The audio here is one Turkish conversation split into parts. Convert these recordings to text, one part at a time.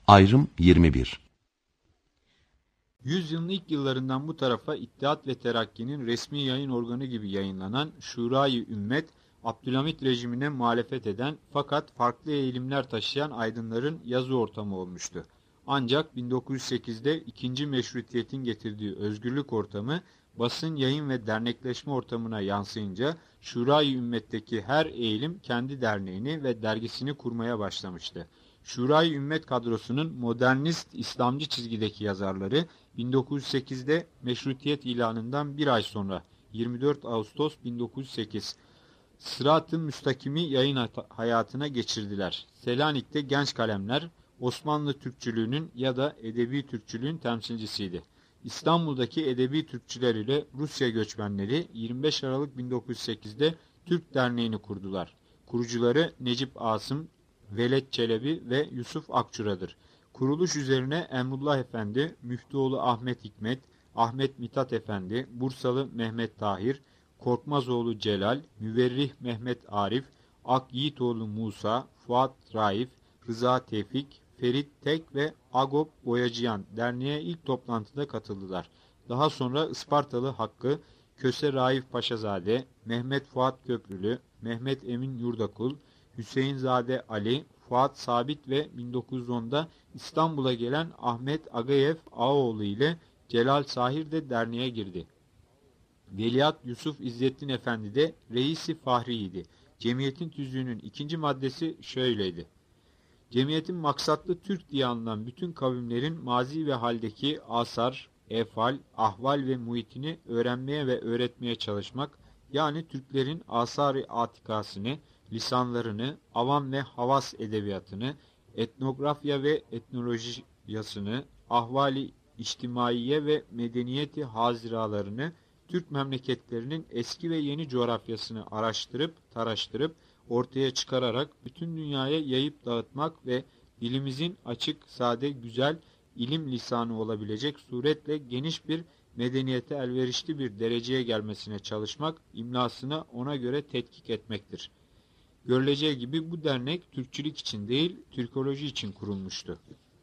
Ayrım 21. Yüzyılın ilk yıllarından bu tarafa İttihat ve Terakki'nin resmi yayın organı gibi yayınlanan Şura-i Ümmet, Abdülhamit rejimine muhalefet eden fakat farklı eğilimler taşıyan aydınların yazı ortamı olmuştu. Ancak 1908'de ikinci meşrutiyetin getirdiği özgürlük ortamı basın, yayın ve dernekleşme ortamına yansıyınca Şura-i Ümmet'teki her eğilim kendi derneğini ve dergisini kurmaya başlamıştı. Şura-i Ümmet kadrosunun modernist İslamcı çizgideki yazarları 1908'de meşrutiyet ilanından bir ay sonra 24 Ağustos 1908 Sırat-ı Müstakim'i yayın hayatına geçirdiler. Selanik'te genç kalemler Osmanlı Türkçülüğünün ya da edebi Türkçülüğün temsilcisiydi. İstanbul'daki edebi Türkçüler ile Rusya göçmenleri 25 Aralık 1908'de Türk Derneği'ni kurdular. Kurucuları Necip Asım, Veled Çelebi ve Yusuf Akçura'dır. Kuruluş üzerine Emrullah Efendi, Müftüoğlu Ahmet Hikmet, Ahmet Mithat Efendi, Bursalı Mehmet Tahir, Korkmazoğlu Celal, Müverrih Mehmet Arif, Ak Yiğitoğlu Musa, Fuat Raif, Rıza Tevfik, Ferit Tek ve Agop Boyacıyan derneğe ilk toplantıda katıldılar. Daha sonra Ispartalı Hakkı, Köse Raif Paşazade, Mehmet Fuat Köprülü, Mehmet Emin Yurdakul, Hüseyinzade Ali, Fuat Sabit ve 1910'da İstanbul'a gelen Ahmet Agayev Ağaoğlu ile Celal Sahir de derneğe girdi. Veliaht Yusuf İzzettin Efendi de reisi fahriydi. Cemiyetin tüzüğünün ikinci maddesi şöyleydi. Cemiyetin maksatlı Türk diye anılan bütün kavimlerin mazi ve haldeki asar, efal, ahval ve muhitini öğrenmeye ve öğretmeye çalışmak, yani Türklerin asar-ı atikasını, lisanlarını, avam ve havas edebiyatını, etnografya ve etnolojiyasını, ahvali içtimaiye ve medeniyeti haziralarını, Türk memleketlerinin eski ve yeni coğrafyasını araştırıp, taraştırıp, ortaya çıkararak bütün dünyaya yayıp dağıtmak ve dilimizin açık, sade, güzel, ilim lisanı olabilecek suretle geniş bir medeniyete elverişli bir dereceye gelmesine çalışmak, imlasını ona göre tetkik etmektir. Görüleceği gibi bu dernek Türkçülük için değil, Türkoloji için kurulmuştu.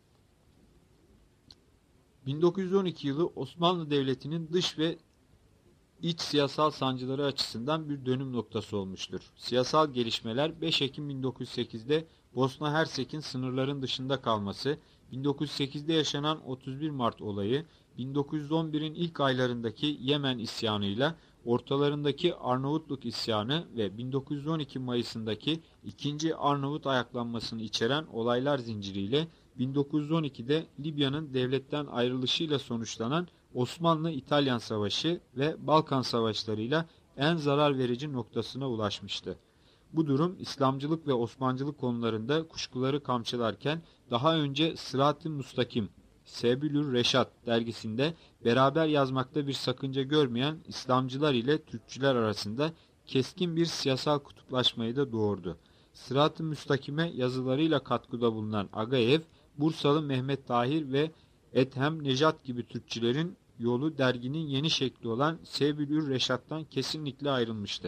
1912 yılı Osmanlı Devleti'nin dış ve iç siyasal sancıları açısından bir dönüm noktası olmuştur. Siyasal gelişmeler 5 Ekim 1908'de Bosna Hersek'in sınırların dışında kalması, 1908'de yaşanan 31 Mart olayı, 1911'in ilk aylarındaki Yemen isyanıyla ortalarındaki Arnavutluk isyanı ve 1912 Mayıs'ındaki 2. Arnavut ayaklanmasını içeren olaylar zinciriyle 1912'de Libya'nın devletten ayrılışıyla sonuçlanan Osmanlı-İtalyan Savaşı ve Balkan Savaşları'yla en zarar verici noktasına ulaşmıştı. Bu durum İslamcılık ve Osmancılık konularında kuşkuları kamçılarken daha önce Sırat-ı Müstakim, Sebilür Reşat dergisinde beraber yazmakta bir sakınca görmeyen İslamcılar ile Türkçüler arasında keskin bir siyasal kutuplaşmayı da doğurdu. Sırat-ı Müstakim'e yazılarıyla katkıda bulunan Agayev, Bursalı Mehmet Tahir ve Ethem Nejat gibi Türkçülerin yolu derginin yeni şekli olan Sebilür Reşat'tan kesinlikle ayrılmıştı.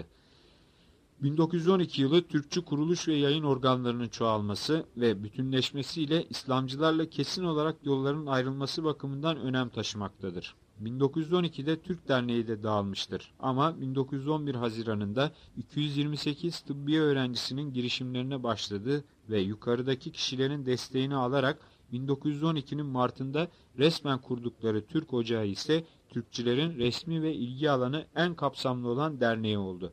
1912 yılı Türkçü kuruluş ve yayın organlarının çoğalması ve bütünleşmesiyle İslamcılarla kesin olarak yolların ayrılması bakımından önem taşımaktadır. 1912'de Türk Derneği de dağılmıştır ama 1911 Haziran'ında 228 tıbbiye öğrencisinin girişimlerine başladı ve yukarıdaki kişilerin desteğini alarak 1912'nin Mart'ında resmen kurdukları Türk Ocağı ise Türkçülerin resmi ve ilgi alanı en kapsamlı olan derneği oldu.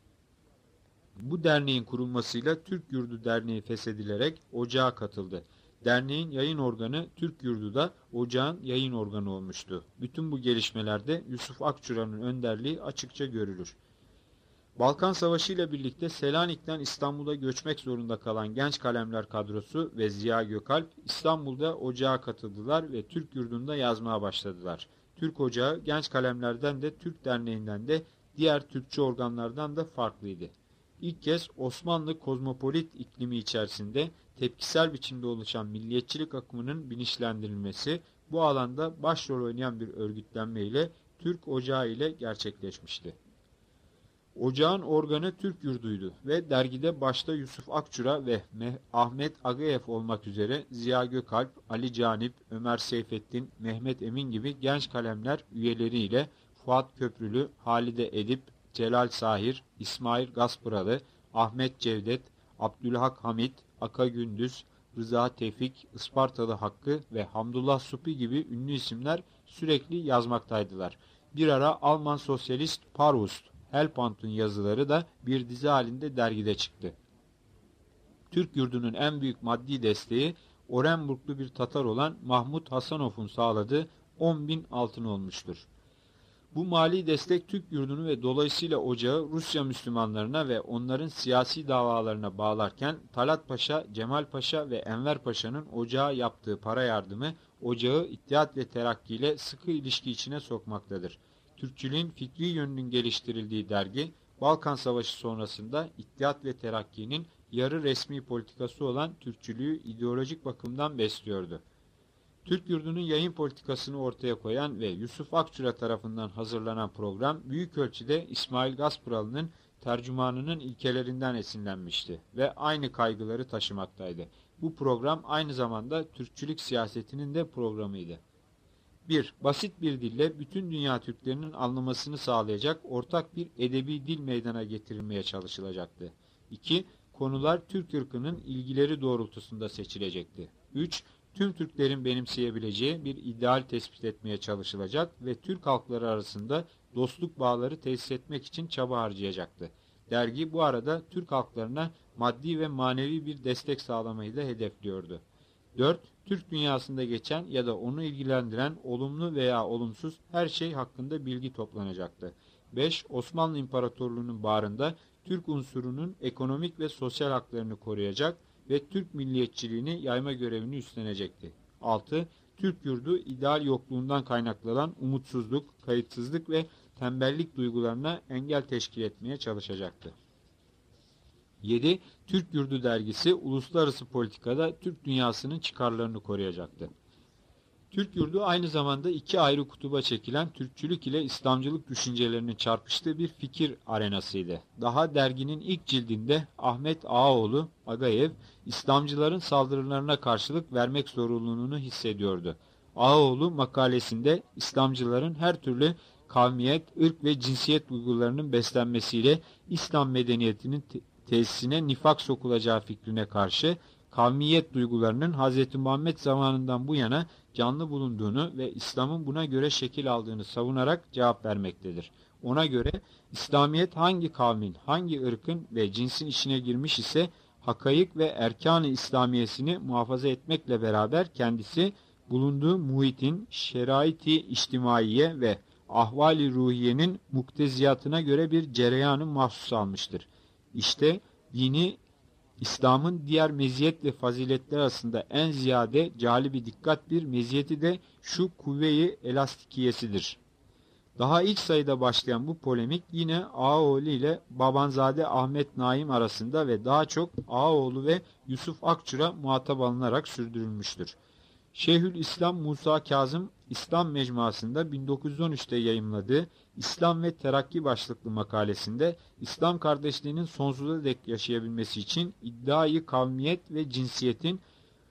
Bu derneğin kurulmasıyla Türk Yurdu Derneği feshedilerek ocağa katıldı. Derneğin yayın organı Türk Yurdu da ocağın yayın organı olmuştu. Bütün bu gelişmelerde Yusuf Akçura'nın önderliği açıkça görülür. Balkan Savaşı ile birlikte Selanik'ten İstanbul'a göçmek zorunda kalan genç kalemler kadrosu ve Ziya Gökalp İstanbul'da ocağa katıldılar ve Türk Yurdu'nda yazmaya başladılar. Türk Ocağı genç kalemlerden de Türk Derneği'nden de diğer Türkçü organlardan da farklıydı. İlk kez Osmanlı kozmopolit iklimi içerisinde tepkisel biçimde oluşan milliyetçilik akımının bilinçlendirilmesi bu alanda başrol oynayan bir örgütlenme ile Türk Ocağı ile gerçekleşmişti. Ocağın organı Türk Yurdu'ydu ve dergide başta Yusuf Akçura ve Ahmet Agayev olmak üzere Ziya Gökalp, Ali Canip, Ömer Seyfettin, Mehmet Emin gibi genç kalemler üyeleriyle Fuat Köprülü, Halide Edip, Celal Sahir, İsmail Gaspıralı, Ahmet Cevdet, Abdülhak Hamit, Aka Gündüz, Rıza Tevfik, Ispartalı Hakkı ve Hamdullah Supi gibi ünlü isimler sürekli yazmaktaydılar. Bir ara Alman sosyalist Parvust Helpant'ın yazıları da bir dizi halinde dergide çıktı. Türk Yurdu'nun en büyük maddi desteği Orenburglu bir Tatar olan Mahmut Hasanov'un sağladığı 10.000 altın olmuştur. Bu mali destek Türk Yurdu'nu ve dolayısıyla ocağı Rusya Müslümanlarına ve onların siyasi davalarına bağlarken Talat Paşa, Cemal Paşa ve Enver Paşa'nın ocağa yaptığı para yardımı ocağı İttihat ve Terakki ile sıkı ilişki içine sokmaktadır. Türkçülüğün fikri yönünün geliştirildiği dergi, Balkan Savaşı sonrasında İttihat ve Terakki'nin yarı resmi politikası olan Türkçülüğü ideolojik bakımdan besliyordu. Türk Yurdu'nun yayın politikasını ortaya koyan ve Yusuf Akçura tarafından hazırlanan program büyük ölçüde İsmail Gaspıralı'nın tercümanının ilkelerinden esinlenmişti ve aynı kaygıları taşımaktaydı. Bu program aynı zamanda Türkçülük siyasetinin de programıydı. 1. Basit bir dille bütün dünya Türklerinin anlamasını sağlayacak ortak bir edebi dil meydana getirilmeye çalışılacaktı. 2. Konular Türk ırkının ilgileri doğrultusunda seçilecekti. 3. Tüm Türklerin benimseyebileceği bir ideal tespit etmeye çalışılacak ve Türk halkları arasında dostluk bağları tesis etmek için çaba harcayacaktı. Dergi bu arada Türk halklarına maddi ve manevi bir destek sağlamayı da hedefliyordu. 4. Türk dünyasında geçen ya da onu ilgilendiren olumlu veya olumsuz her şey hakkında bilgi toplanacaktı. 5. Osmanlı İmparatorluğu'nun bağrında Türk unsurunun ekonomik ve sosyal haklarını koruyacak ve Türk milliyetçiliğini yayma görevini üstlenecekti. 6. Türk yurdu ideal yokluğundan kaynaklanan umutsuzluk, kayıtsızlık ve tembellik duygularına engel teşkil etmeye çalışacaktı. 7. Türk Yurdu dergisi uluslararası politikada Türk dünyasının çıkarlarını koruyacaktı. Türk Yurdu aynı zamanda iki ayrı kutuba çekilen Türkçülük ile İslamcılık düşüncelerinin çarpıştığı bir fikir arenasıydı. Daha derginin ilk cildinde Ahmet Ağaoğlu Agayev, İslamcıların saldırılarına karşılık vermek zorunluluğunu hissediyordu. Ağaoğlu makalesinde İslamcıların her türlü kavmiyet, ırk ve cinsiyet duygularının beslenmesiyle İslam medeniyetinin tesisine nifak sokulacağı fikrine karşı kavmiyet duygularının Hz. Muhammed zamanından bu yana canlı bulunduğunu ve İslam'ın buna göre şekil aldığını savunarak cevap vermektedir. Ona göre İslamiyet hangi kavmin, hangi ırkın ve cinsin içine girmiş ise hakayık ve erkan-ı İslamiyesini muhafaza etmekle beraber kendisi bulunduğu muhitin şerait-i içtimaiye ve ahval-i ruhiyenin mukteziyatına göre bir cereyanı mahsus almıştır. İşte dini İslam'ın diğer meziyet ve faziletler arasında en ziyade calibi dikkat bir meziyeti de şu kuvve-i elastikiyesidir. Daha ilk sayıda başlayan bu polemik yine Ağaoğlu ile Babanzade Ahmet Naim arasında ve daha çok Ağaoğlu ve Yusuf Akçura muhatap alınarak sürdürülmüştür. Şeyhülislam Musa Kazım İslam Mecmuası'nda 1913'te yayımladığı İslam ve Terakki başlıklı makalesinde İslam kardeşliğinin sonsuza dek yaşayabilmesi için iddiayı kavmiyet ve cinsiyetin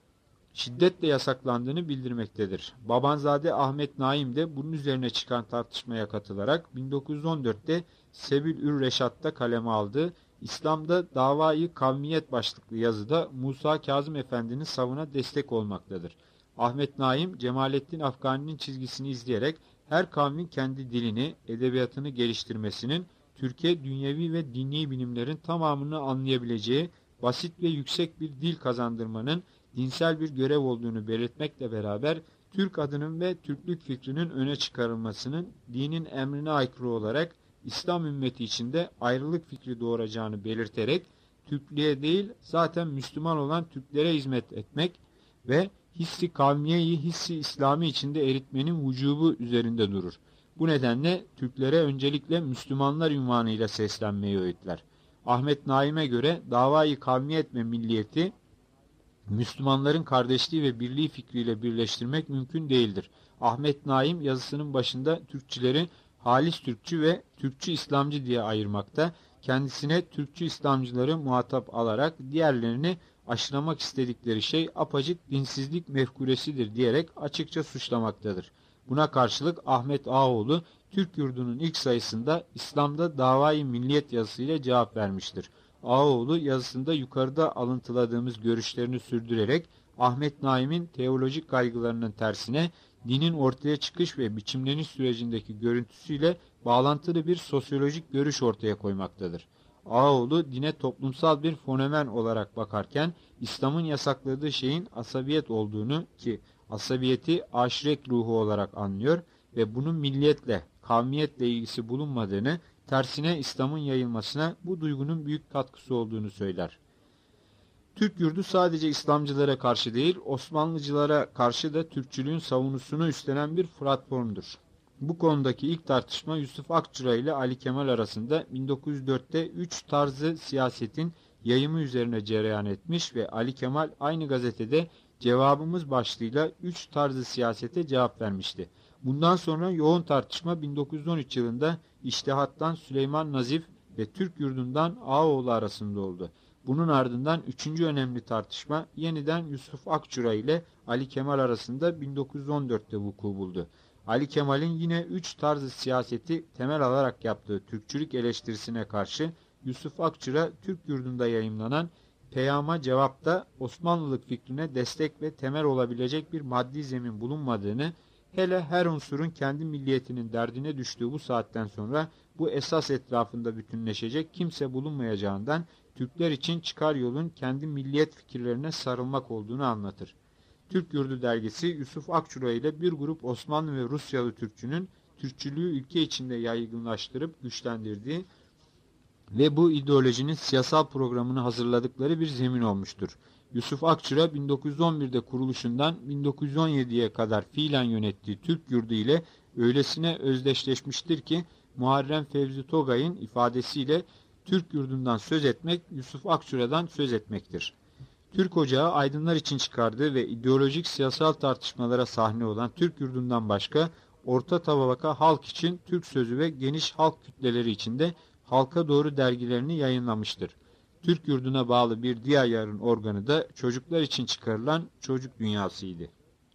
şiddetle yasaklandığını bildirmektedir. Babanzade Ahmet Naim de bunun üzerine çıkan tartışmaya katılarak 1914'te Sebil-ül Reşat'ta kaleme aldığı İslam'da davayı kavmiyet başlıklı yazıda Musa Kazım Efendi'nin savına destek olmaktadır. Ahmet Naim, Cemalettin Afgani'nin çizgisini izleyerek her kavmin kendi dilini, edebiyatını geliştirmesinin, Türkiye dünyevi ve dini bilimlerin tamamını anlayabileceği basit ve yüksek bir dil kazandırmanın dinsel bir görev olduğunu belirtmekle beraber, Türk adının ve Türklük fikrinin öne çıkarılmasının dinin emrine aykırı olarak İslam ümmeti içinde ayrılık fikri doğuracağını belirterek, Türklüğe değil zaten Müslüman olan Türklere hizmet etmek ve hissi kavmiyeyi hissi İslami içinde eritmenin vücubu üzerinde durur. Bu nedenle Türklere öncelikle Müslümanlar ünvanıyla seslenmeyi öğütler. Ahmet Naim'e göre davayı kavmiyet ve milliyeti Müslümanların kardeşliği ve birliği fikriyle birleştirmek mümkün değildir. Ahmet Naim yazısının başında Türkçileri halis Türkçü ve Türkçü İslamcı diye ayırmakta, kendisine Türkçü İslamcıları muhatap alarak diğerlerini aşılamak istedikleri şey apacık dinsizlik mefkuresidir diyerek açıkça suçlamaktadır. Buna karşılık Ahmet Ağaoğlu, Türk Yurdu'nun ilk sayısında İslam'da Davai Milliyet yazısıyla cevap vermiştir. Ağaoğlu yazısında yukarıda alıntıladığımız görüşlerini sürdürerek Ahmet Naim'in teolojik kaygılarının tersine dinin ortaya çıkış ve biçimleniş sürecindeki görüntüsüyle bağlantılı bir sosyolojik görüş ortaya koymaktadır. Ağaoğlu dine toplumsal bir fenomen olarak bakarken İslam'ın yasakladığı şeyin asabiyet olduğunu, ki asabiyeti aşiret ruhu olarak anlıyor ve bunun milliyetle, kavmiyetle ilgisi bulunmadığını, tersine İslam'ın yayılmasına bu duygunun büyük katkısı olduğunu söyler. Türk Yurdu sadece İslamcılara karşı değil, Osmanlıcılara karşı da Türkçülüğün savunusunu üstlenen bir platformdur. Bu konudaki ilk tartışma Yusuf Akçura ile Ali Kemal arasında 1904'te 3 tarzı siyasetin yayımı üzerine cereyan etmiş ve Ali Kemal aynı gazetede cevabımız başlığıyla 3 tarzı siyasete cevap vermişti. Bundan sonra yoğun tartışma 1913 yılında İçtihat'tan Süleyman Nazif ve Türk Yurdu'ndan Ağaoğlu arasında oldu. Bunun ardından üçüncü önemli tartışma yeniden Yusuf Akçura ile Ali Kemal arasında 1914'te vuku buldu. Ali Kemal'in yine 3 tarzı siyaseti temel alarak yaptığı Türkçülük eleştirisine karşı Yusuf Akçura, Türk Yurdu'nda yayımlanan Peyama Cevap'ta Osmanlılık fikrine destek ve temel olabilecek bir maddi zemin bulunmadığını, hele her unsurun kendi milliyetinin derdine düştüğü bu saatten sonra bu esas etrafında bütünleşecek kimse bulunmayacağından Türkler için çıkar yolun kendi milliyet fikirlerine sarılmak olduğunu anlatır. Türk Yurdu dergisi Yusuf Akçura ile bir grup Osmanlı ve Rusyalı Türkçünün Türkçülüğü ülke içinde yaygınlaştırıp güçlendirdiği ve bu ideolojinin siyasal programını hazırladıkları bir zemin olmuştur. Yusuf Akçura 1911'de kuruluşundan 1917'ye kadar fiilen yönettiği Türk Yurdu ile öylesine özdeşleşmiştir ki Muharrem Fevzi Togay'ın ifadesiyle Türk Yurdu'ndan söz etmek Yusuf Akçura'dan söz etmektir. Türk Ocağı aydınlar için çıkardığı ve ideolojik siyasal tartışmalara sahne olan Türk Yurdu'ndan başka orta tabaka halk için Türk Sözü ve geniş halk kütleleri içinde Halka Doğru dergilerini yayınlamıştır. Türk Yurdu'na bağlı bir diğer yarın organı da çocuklar için çıkarılan Çocuk Dünyası'ydı.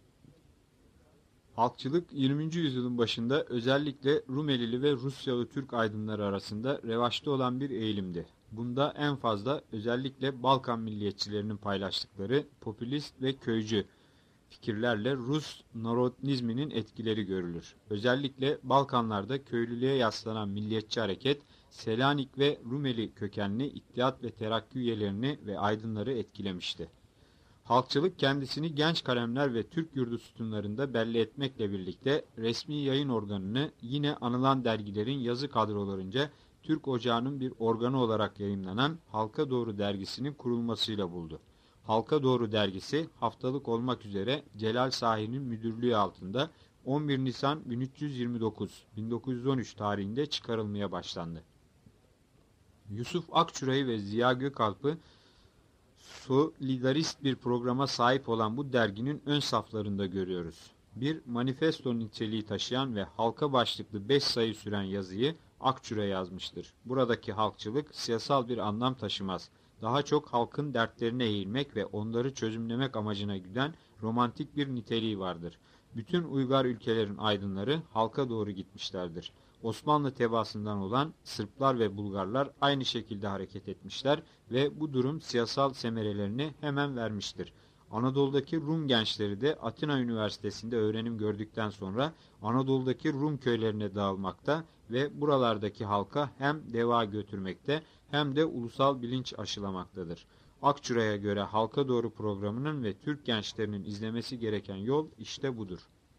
Halkçılık 20. yüzyılın başında özellikle Rumelili ve Rusyalı Türk aydınları arasında revaçta olan bir eğilimdi. Bunda en fazla özellikle Balkan milliyetçilerinin paylaştıkları popülist ve köycü fikirlerle Rus narodnizminin etkileri görülür. Özellikle Balkanlarda köylülüğe yaslanan milliyetçi hareket, Selanik ve Rumeli kökenli İttihat ve Terakki üyelerini ve aydınları etkilemişti. Halkçılık kendisini genç kalemler ve Türk Yurdu sütunlarında belli etmekle birlikte resmi yayın organını yine anılan dergilerin yazı kadrolarınca Türk Ocağı'nın bir organı olarak yayımlanan Halka Doğru dergisinin kurulmasıyla buldu. Halka Doğru dergisi haftalık olmak üzere Celal Sahi'nin müdürlüğü altında 11 Nisan 1329-1913 tarihinde çıkarılmaya başlandı. Yusuf Akçura'yı ve Ziya Gökalp'ı solidarist bir programa sahip olan bu derginin ön saflarında görüyoruz. Bir manifesto niteliği taşıyan ve halka başlıklı 5 sayı süren yazıyı Akçura yazmıştır. Buradaki halkçılık siyasal bir anlam taşımaz. Daha çok halkın dertlerine eğilmek ve onları çözümlemek amacına güden romantik bir niteliği vardır. Bütün uygar ülkelerin aydınları halka doğru gitmişlerdir. Osmanlı tebaasından olan Sırplar ve Bulgarlar aynı şekilde hareket etmişler ve bu durum siyasal semerelerini hemen vermiştir. Anadolu'daki Rum gençleri de Atina Üniversitesi'nde öğrenim gördükten sonra Anadolu'daki Rum köylerine dağılmakta ve buralardaki halka hem deva götürmekte hem de ulusal bilinç aşılamaktadır. Akçura'ya göre Halka Doğru programının ve Türk gençlerinin izlemesi gereken yol işte budur.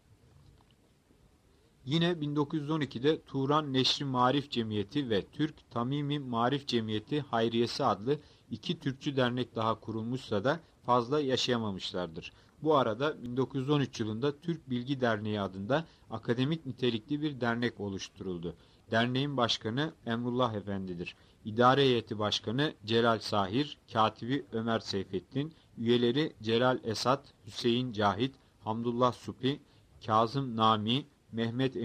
Yine 1912'de Turan Neşri Marif Cemiyeti ve Türk Tamimi Marif Cemiyeti Hayriyesi adlı iki Türkçü dernek daha kurulmuşsa da fazla yaşayamamışlardır. Bu arada 1913 yılında Türk Bilgi Derneği adında akademik nitelikli bir dernek oluşturuldu. Derneğin başkanı Emrullah Efendi'dir. İdare heyeti başkanı Celal Sahir, katibi Ömer Seyfettin, üyeleri Celal Esat, Hüseyin Cahit, Hamdullah Supi, Kazım Nami, Mehmet Emin,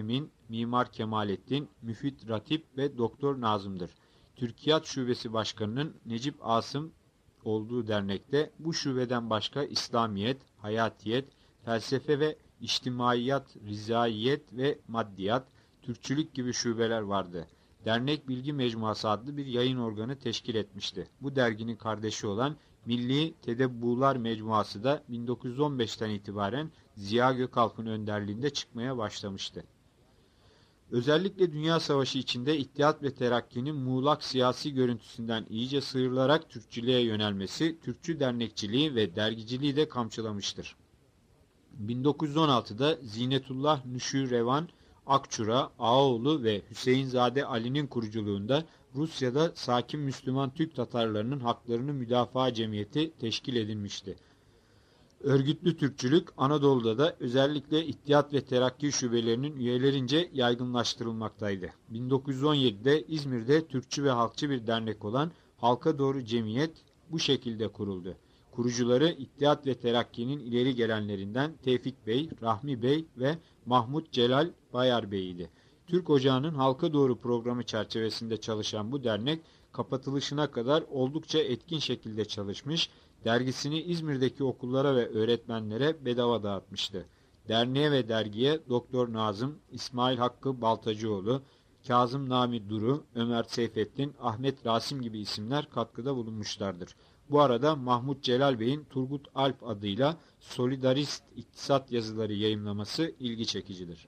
Mimar Kemalettin, Müfit Ratip ve Doktor Nazım'dır. Türkiyat Şubesi Başkanı'nın Necip Asım olduğu dernekte bu şubeden başka İslamiyet, Hayatiyet, Felsefe ve İçtimaiyat, Rizaiyet ve Maddiyat, Türkçülük gibi şubeler vardı. Dernek Bilgi Mecmuası adlı bir yayın organı teşkil etmişti. Bu derginin kardeşi olan Milli Tedebbular Mecmuası da 1915'ten itibaren Ziya Gökalp'ın önderliğinde çıkmaya başlamıştı. Özellikle Dünya Savaşı içinde İttihat ve Terakki'nin muğlak siyasi görüntüsünden iyice sıyrılarak Türkçülüğe yönelmesi, Türkçü dernekçiliği ve dergiciliği de kamçılamıştır. 1916'da Zinetullah Nüşürevan Akçura, Ağaoğlu ve Hüseyinzade Ali'nin kuruculuğunda Rusya'da sakin Müslüman Türk Tatarlarının haklarını müdafaa cemiyeti teşkil edilmişti. Örgütlü Türkçülük Anadolu'da da özellikle İttihat ve Terakki şubelerinin üyelerince yaygınlaştırılmaktaydı. 1917'de İzmir'de Türkçü ve halkçı bir dernek olan Halka Doğru Cemiyet bu şekilde kuruldu. Kurucuları İttihat ve Terakki'nin ileri gelenlerinden Tevfik Bey, Rahmi Bey ve Mahmut Celal Bayar Bey'iydi. Türk Ocağı'nın Halka Doğru programı çerçevesinde çalışan bu dernek kapatılışına kadar oldukça etkin şekilde çalışmış, dergisini İzmir'deki okullara ve öğretmenlere bedava dağıtmıştı. Derneğe ve dergiye Doktor Nazım, İsmail Hakkı Baltacıoğlu, Kazım Nami Duru, Ömer Seyfettin, Ahmet Rasim gibi isimler katkıda bulunmuşlardır. Bu arada Mahmut Celal Bey'in Turgut Alp adıyla Solidarist İktisat yazıları yayımlaması ilgi çekicidir.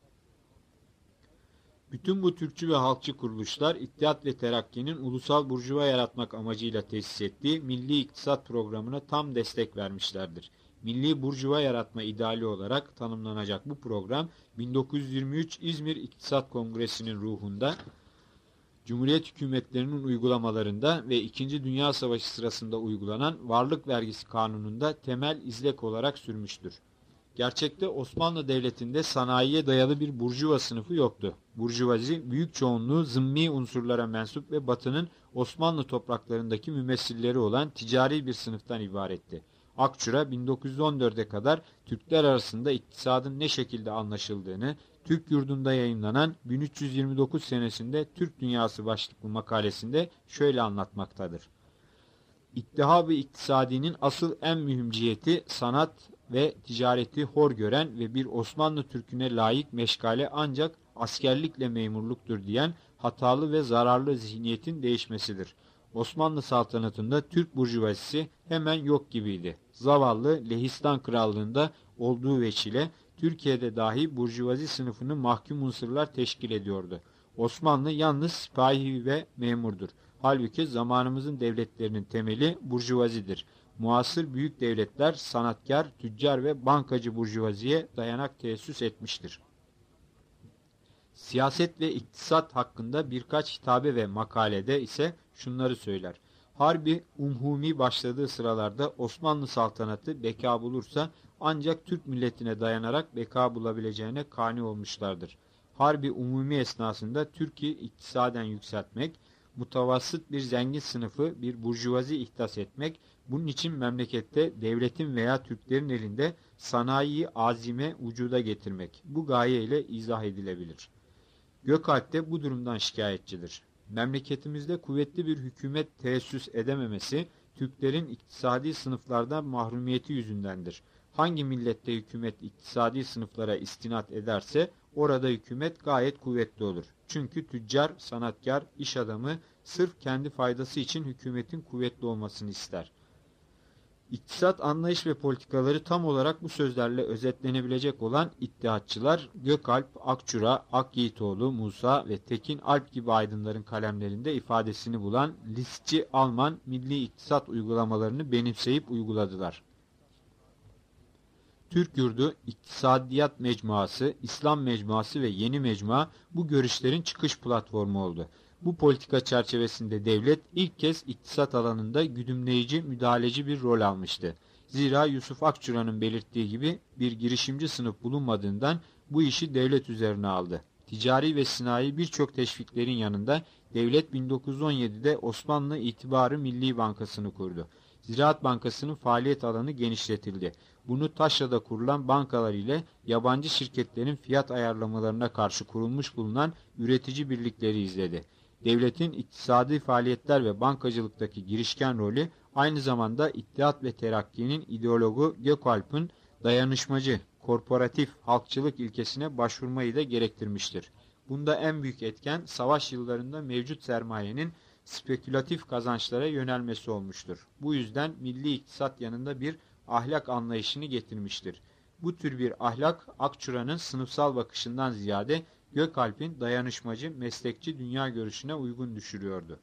Bütün bu Türkçü ve halkçı kuruluşlar İttihat ve Terakki'nin ulusal burjuva yaratmak amacıyla tesis ettiği Milli İktisat Programı'na tam destek vermişlerdir. Milli burjuva yaratma ideali olarak tanımlanacak bu program 1923 İzmir İktisat Kongresi'nin ruhunda, Cumhuriyet hükümetlerinin uygulamalarında ve İkinci Dünya Savaşı sırasında uygulanan Varlık Vergisi Kanunu'nda temel izlek olarak sürmüştür. Gerçekte Osmanlı Devleti'nde sanayiye dayalı bir burjuva sınıfı yoktu. Burjuvazi büyük çoğunluğu zımmi unsurlara mensup ve Batı'nın Osmanlı topraklarındaki mümessilleri olan ticari bir sınıftan ibaretti. Akçura 1914'e kadar Türkler arasında iktisadın ne şekilde anlaşıldığını, Türk Yurdu'nda yayınlanan 1329 senesinde Türk Dünyası başlıklı makalesinde şöyle anlatmaktadır. İttihab-ı iktisadinin asıl en mühim ciheti sanat ve ticareti hor gören ve bir Osmanlı Türk'üne layık meşgale ancak askerlikle memurluktur diyen hatalı ve zararlı zihniyetin değişmesidir. Osmanlı saltanatında Türk burjuvazisi hemen yok gibiydi. Zavallı Lehistan Krallığı'nda olduğu veçile Türkiye'de dahi burjuvazi sınıfını mahkum unsurlar teşkil ediyordu. Osmanlı yalnız sipahi ve memurdur. Halbuki zamanımızın devletlerinin temeli burjuvazidir. Muasır büyük devletler sanatkar, tüccar ve bankacı burjuvaziye dayanak teessüs etmiştir. Siyaset ve iktisat hakkında birkaç hitabe ve makalede ise şunları söyler. Harbi umhumi başladığı sıralarda Osmanlı saltanatı beka bulursa ancak Türk milletine dayanarak beka bulabileceğine kani olmuşlardır. Harbi umumi esnasında Türkiye iktisaden yükseltmek, mutavassıt bir zengin sınıfı bir burjuvazi ihdas etmek, bunun için memlekette devletin veya Türklerin elinde sanayiyi azime vücuda getirmek bu gaye ile izah edilebilir. Gökalp de bu durumdan şikayetçidir. Memleketimizde kuvvetli bir hükümet teessüs edememesi, Türklerin iktisadi sınıflardan mahrumiyeti yüzündendir. Hangi millette hükümet iktisadi sınıflara istinat ederse, orada hükümet gayet kuvvetli olur. Çünkü tüccar, sanatkar, iş adamı sırf kendi faydası için hükümetin kuvvetli olmasını ister. İktisat anlayış ve politikaları tam olarak bu sözlerle özetlenebilecek olan İttihatçılar, Gökalp, Akçura, Akyiğitoğlu, Musa ve Tekin Alp gibi aydınların kalemlerinde ifadesini bulan listçi Alman milli iktisat uygulamalarını benimseyip uyguladılar. Türk Yurdu, İktisadiyat Mecmuası, İslam Mecmuası ve Yeni Mecmua bu görüşlerin çıkış platformu oldu. Bu politika çerçevesinde devlet ilk kez iktisat alanında güdümleyici, müdahaleci bir rol almıştı. Zira Yusuf Akçura'nın belirttiği gibi bir girişimci sınıf bulunmadığından bu işi devlet üzerine aldı. Ticari ve sinayi birçok teşviklerin yanında devlet 1917'de Osmanlı İtibarı Milli Bankası'nı kurdu. Ziraat Bankası'nın faaliyet alanı genişletildi. Bunu taşrada kurulan bankalar ile yabancı şirketlerin fiyat ayarlamalarına karşı kurulmuş bulunan üretici birlikleri izledi. Devletin iktisadi faaliyetler ve bankacılıktaki girişken rolü aynı zamanda İttihat ve Terakki'nin ideologu Gökalp'ın dayanışmacı, korporatif, halkçılık ilkesine başvurmayı da gerektirmiştir. Bunda en büyük etken savaş yıllarında mevcut sermayenin spekülatif kazançlara yönelmesi olmuştur. Bu yüzden milli iktisat yanında bir ahlak anlayışını getirmiştir. Bu tür bir ahlak Akçura'nın sınıfsal bakışından ziyade Gökalp'in dayanışmacı, meslekçi dünya görüşüne uygun düşürüyordu.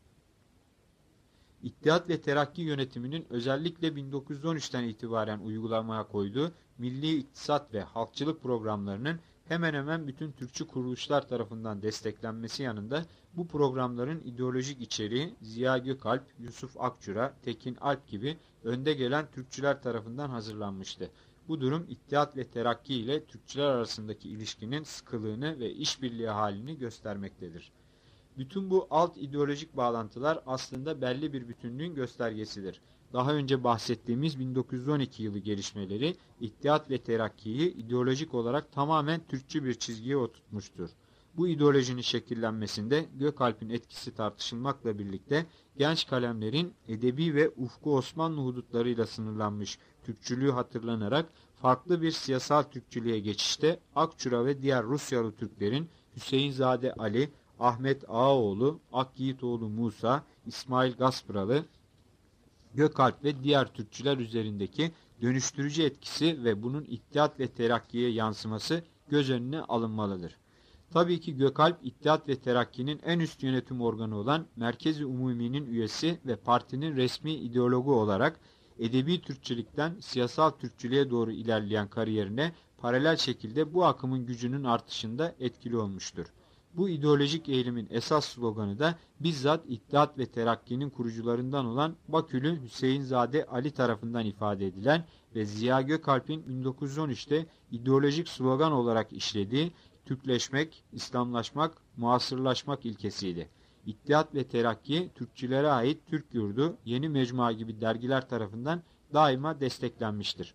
İttihat ve Terakki yönetiminin özellikle 1913'ten itibaren uygulamaya koyduğu milli iktisat ve halkçılık programlarının hemen hemen bütün Türkçü kuruluşlar tarafından desteklenmesi yanında bu programların ideolojik içeriği Ziya Gökalp, Yusuf Akçura, Tekin Alp gibi önde gelen Türkçüler tarafından hazırlanmıştı. Bu durum İttihat ve Terakki ile Türkçüler arasındaki ilişkinin sıkılığını ve işbirliği halini göstermektedir. Bütün bu alt ideolojik bağlantılar aslında belli bir bütünlüğün göstergesidir. Daha önce bahsettiğimiz 1912 yılı gelişmeleri İttihat ve Terakki'yi ideolojik olarak tamamen Türkçü bir çizgiye oturtmuştur. Bu ideolojinin şekillenmesinde Gökalp'in etkisi tartışılmakla birlikte genç kalemlerin edebi ve ufku Osmanlı hudutlarıyla sınırlanmış Türkçülüğü hatırlanarak farklı bir siyasal Türkçülüğe geçişte Akçura ve diğer Rusyalı Türklerin Hüseyinzade Ali, Ahmet Ağaoğlu, Akyiğitoğlu Musa, İsmail Gaspıralı, Gökalp ve diğer Türkçüler üzerindeki dönüştürücü etkisi ve bunun İttihat ve Terakki'ye yansıması göz önüne alınmalıdır. Tabii ki Gökalp, İttihat ve Terakki'nin en üst yönetim organı olan Merkez-i Umumi'nin üyesi ve partinin resmi ideologu olarak edebi Türkçülükten siyasal Türkçülüğe doğru ilerleyen kariyerine paralel şekilde bu akımın gücünün artışında etkili olmuştur. Bu ideolojik eğilimin esas sloganı da bizzat İttihat ve Terakki'nin kurucularından olan Bakülü Hüseyinzade Ali tarafından ifade edilen ve Ziya Gökalp'in 1913'te ideolojik slogan olarak işlediği Türkleşmek, İslamlaşmak, muasırlaşmak ilkesiydi. İttihat ve Terakki, Türkçülere ait Türk Yurdu, Yeni Mecmua gibi dergiler tarafından daima desteklenmiştir.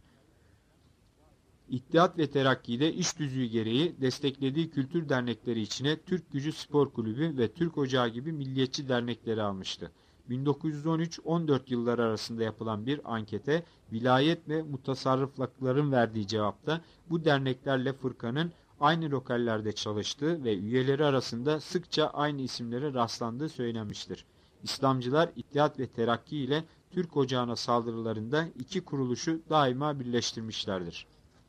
İttihat ve Terakki'de iş tüzüğü gereği desteklediği kültür dernekleri içine Türk Gücü Spor Kulübü ve Türk Ocağı gibi milliyetçi dernekleri almıştı. 1913-14 yılları arasında yapılan bir ankete vilayet ve mutasarrıflıkların verdiği cevapta bu derneklerle fırkanın aynı lokallerde çalıştığı ve üyeleri arasında sıkça aynı isimlere rastlandığı söylenmiştir. İslamcılar İttihat ve Terakki ile Türk Ocağı'na saldırılarında iki kuruluşu daima birleştirmişlerdir.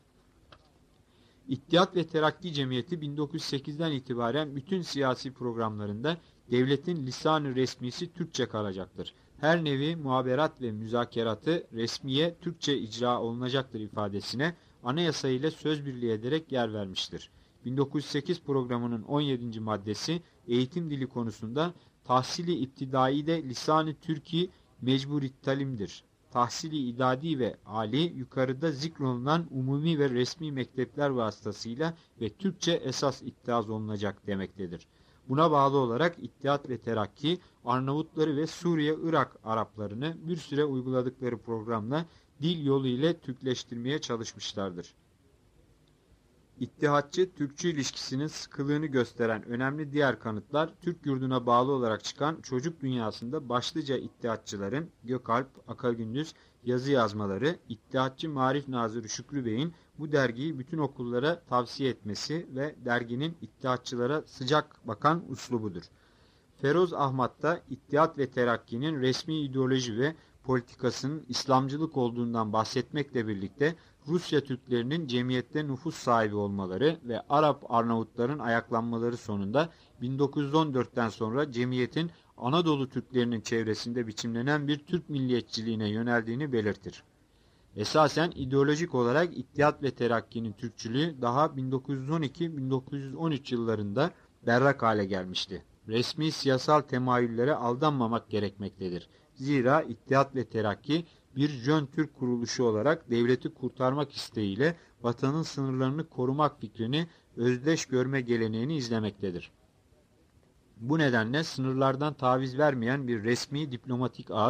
İttihat ve Terakki Cemiyeti 1908'den itibaren bütün siyasi programlarında devletin lisan-ı resmisi Türkçe kalacaktır. Her nevi muhaberat ve müzakeratı resmiye Türkçe icra olunacaktır ifadesine anayasa ile söz birliği ederek yer vermiştir. 1908 programının 17. maddesi eğitim dili konusunda tahsili iptidai de lisan-ı Türki mecburi talimdir. Tahsili idadi ve âli yukarıda zikrolunan umumi ve resmi mektepler vasıtasıyla ve Türkçe esas ittihaz olunacak demektedir. Buna bağlı olarak İttihat ve Terakki, Arnavutları ve Suriye-Irak Araplarını bir süre uyguladıkları programla dil yolu ile Türkleştirmeye çalışmışlardır. İttihatçı-Türkçü ilişkisinin sıkılığını gösteren önemli diğer kanıtlar, Türk yurduna bağlı olarak çıkan çocuk dünyasında başlıca İttihatçıların Gökalp, Akagündüz yazı yazmaları, İttihatçı Marif Nazırı Şükrü Bey'in bu dergiyi bütün okullara tavsiye etmesi ve derginin İttihatçılara sıcak bakan uslubudur. Feroz Ahmet da İttihat ve Terakki'nin resmi ideoloji ve politikasının İslamcılık olduğundan bahsetmekle birlikte Rusya Türklerinin cemiyette nüfus sahibi olmaları ve Arap Arnavutların ayaklanmaları sonunda 1914'ten sonra cemiyetin Anadolu Türklerinin çevresinde biçimlenen bir Türk milliyetçiliğine yöneldiğini belirtir. Esasen ideolojik olarak İttihat ve Terakki'nin Türkçülüğü daha 1912-1913 yıllarında berrak hale gelmişti. Resmi siyasal temayüllere aldanmamak gerekmektedir. Zira İttihat ve Terakki bir Jön Türk kuruluşu olarak devleti kurtarmak isteğiyle vatanın sınırlarını korumak fikrini özdeş görme geleneğini izlemektedir. Bu nedenle sınırlardan taviz vermeyen bir resmi diplomatik ağız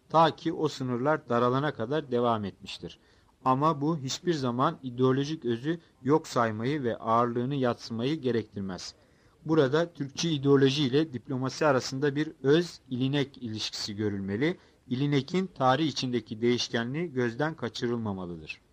Ta ki o sınırlar daralana kadar devam etmiştir. Ama bu hiçbir zaman ideolojik özü yok saymayı ve ağırlığını yadsımayı gerektirmez. Burada Türkçü ideoloji ile diplomasi arasında bir öz-ilinek ilişkisi görülmeli, ilinekin tarih içindeki değişkenliği gözden kaçırılmamalıdır.